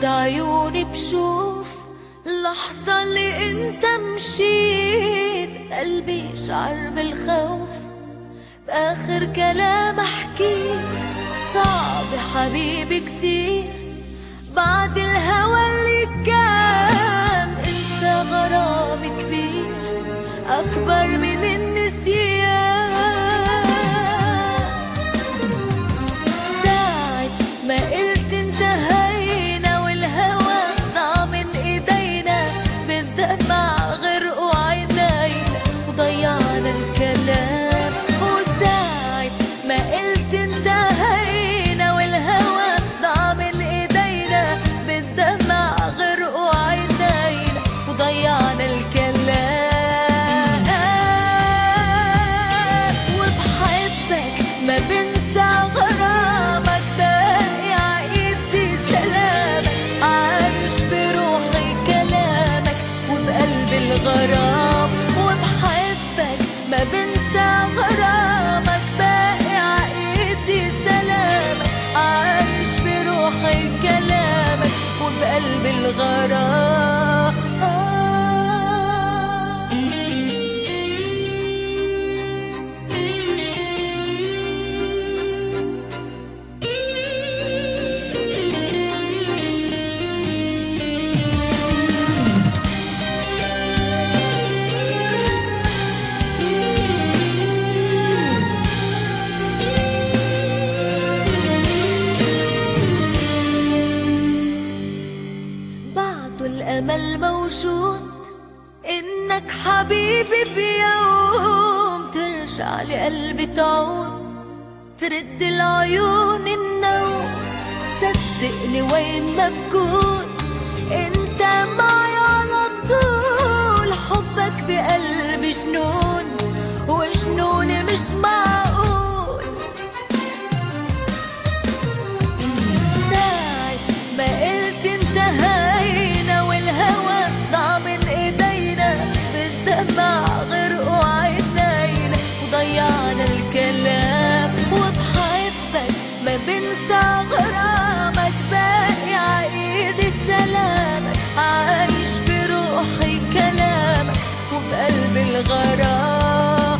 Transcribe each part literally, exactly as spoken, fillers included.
عيوني بشوف اللحظة اللي انت مشيت، قلبي شعر بالخوف بآخر كلام حكيت. صعب حبيبي كتير بعد الهوى اللي كان، انسى غرام كبير أكبر من النسيان. ساعة ما قلت انتهينا والهوى ضاع من ايدينا، بالدمع غرقوا عينينا وضيعنا الكلام. وساعة ما قلت انتهينا والهوى ضاع من ايدينا، بالدمع غرقوا عينينا وضيعنا الكلام. وبحبك ما بنسى غرامك، باقي عايدي سلامك، عايش بروحي كلامك وبقلبي الغرام. وبحبك ما بنسى غرامك، باقي عايدي سلامك، عايش بروحي كلامك وبقلبي الغرام. الأمل موجود إنك حبيبي بيوم ترجع لقلبي تعود، ترد العيون النوم. صدقني وين ما بكون انت معي على طول، حبك بقلبي جنون وجنوني مش معقول. ساعة ما قلت انتهينا والهوى ضاع من ايدينا، بالدمع غرقوا عينينا وضيعنا الكلام. وبحبك ما بنسى غرامك، باقي عايدي سلامك، عايش بروحي كلامك وبقلبي الغرام.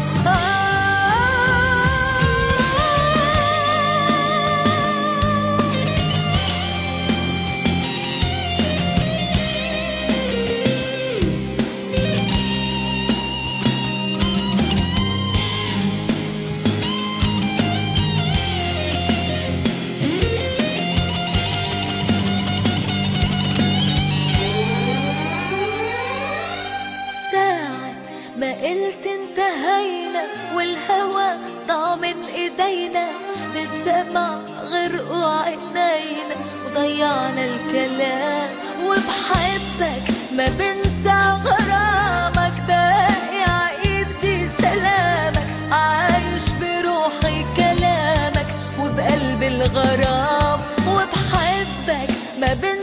ما قلت انتهينا والهوى ضاع من ايدينا، بالدمع غرقوا عينينا وضيعنا الكلام. وبحبك ما بنسى غرامك، باقي عايدي سلامك، عايش بروحي كلامك وبقلبي الغرام. وبحبك ما بنسى